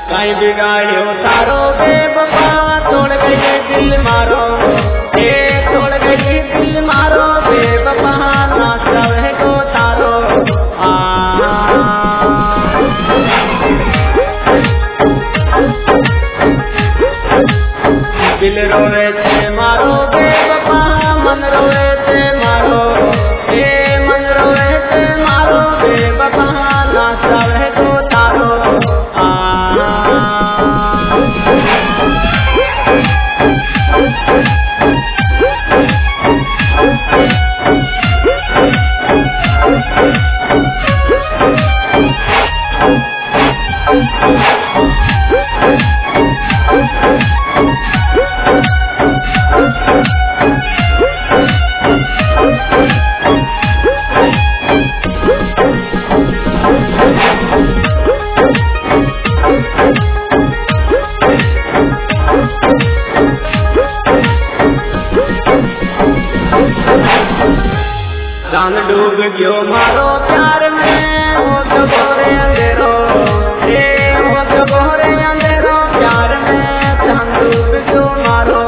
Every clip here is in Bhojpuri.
कहीं बिगाड़ियो तारो बेवफा, तोड़ गई दिल मारो, तोड़ गई दिल मारो बेवफा, ना सहे को तारो। दिल रोए थे मारो बेवफा, मन रोए थे मारो, मन रोए थे मारो बेवफा, ना सहे को तारो। चांद डूब गयो मारो प्यार में, हो तो गोरे अंधेरो, हो तो गोरे अंधेरो प्यार में, चांद डूब गयो मारो।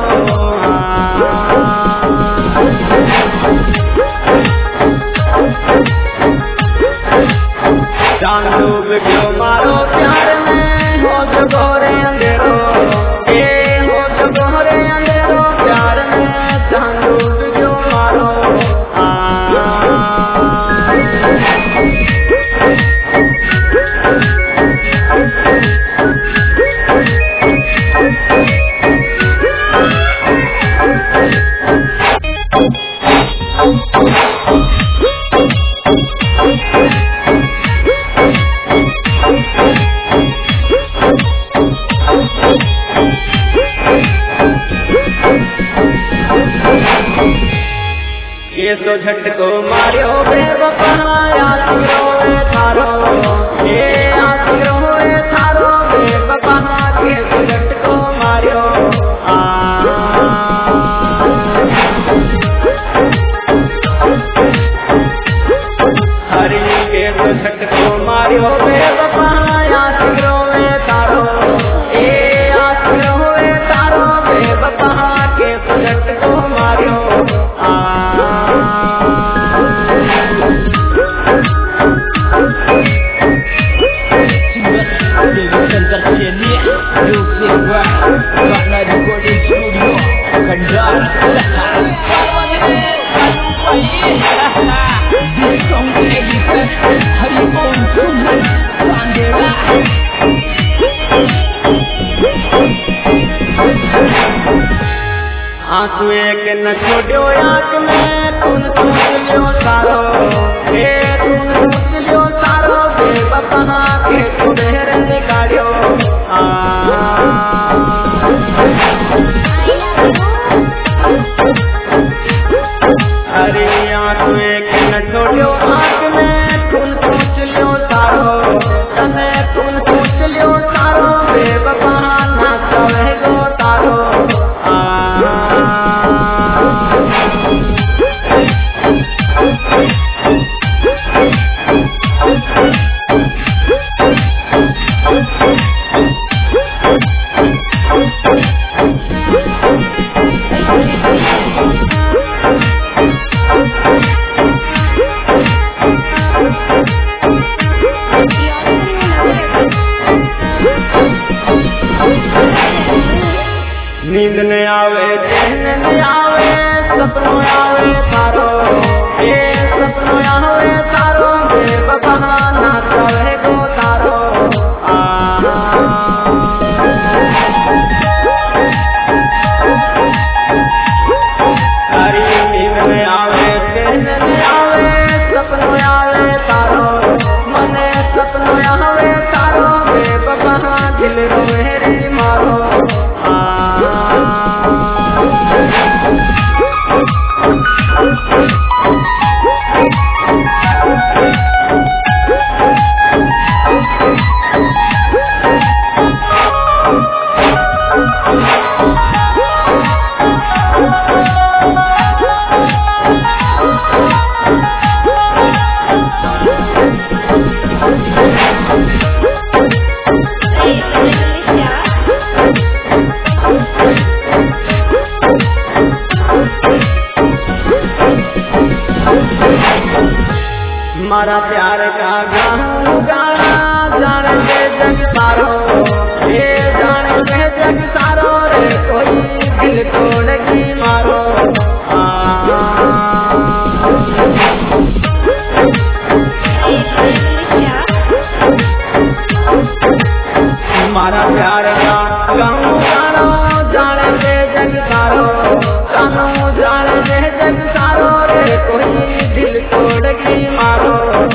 चांद डूब गयो मारो प्यार में, हो तो गोरे अंधेरो, हो तो गोरे अंधेरो प्यार में, चांद डूब गयो मारो। ये तो झटको मारियो बेवफा, आशिक रोए थारो, आशिक रोए थारो बेवफा, के तो झटको मारियो। हरी के तो झटको मारियो बेवफा, आशिक रोए थारो, आशिक रोए थारो बेवफा, के तो झटको मारियो। आंसू एक न छोड़ो आँख में, तुम सोच लियो सारो, तुम सोच लियो सारो बेवफा, के तुम्हें निकालियो। अरे आंसू एक न छोड़ो आँख में, तुम सोच लियो सारो, तुम सोच लियो सारो बेवफा, ना सहे को तारो। नींद न आवे, चैन न आवे, सपनों आवे थारो, सपनों आवे थारो बेवफा, ना सहे को तारो। हरी नींद न आवे, चैन न आवे, सपनों आवे थारो, मने सपनों आवे थारो बेवफा, दिल रोए रे मारो। Hey, तुम्हारा प्यार का गाऊं गाना जाने जग सारो, ये जाने जग सारो रे कोई दिल तोड़ की मारो। तुम्हारा प्यार का गाऊं गाना जाने जग सारो, गानो जाने जग सारो रे कोई दिल तोड़ की मारो।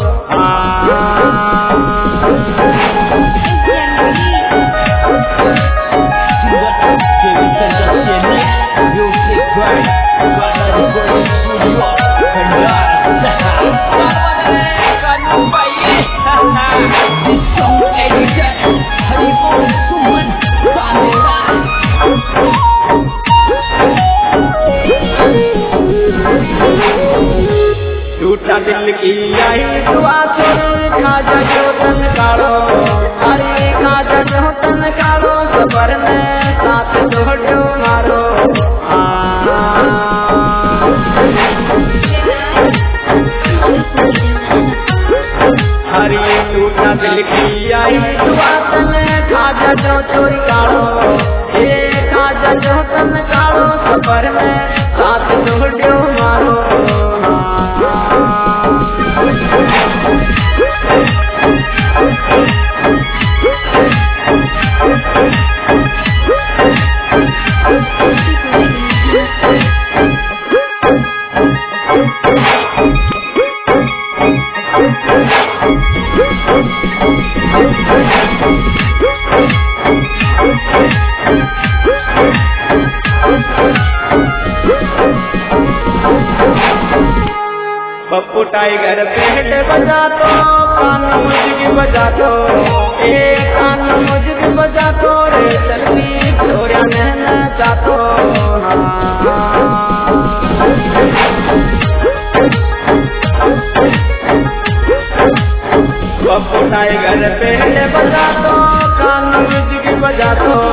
टूटा दिल की आई दुआ सुन खाजा जो तन काढ़ो, अरे खाजा जो तन काढ़ो सफर में साथ जोड़ो मारो। अरे टूटा दिल की आई दुआ तन खाजा जो चोरी काढ़ो, ये खाजा जो तन काढ़ो सफर में साथ जोड़ो मारो। पप्पू टाइगर बैंड बजा तो कान मुझकी बजा तो, एक कान मुझकी बजा तो रे चलती छोरिया नहना चातो। पप्पू टाइगर बैंड बजा तो कान मुझकी बजा तो,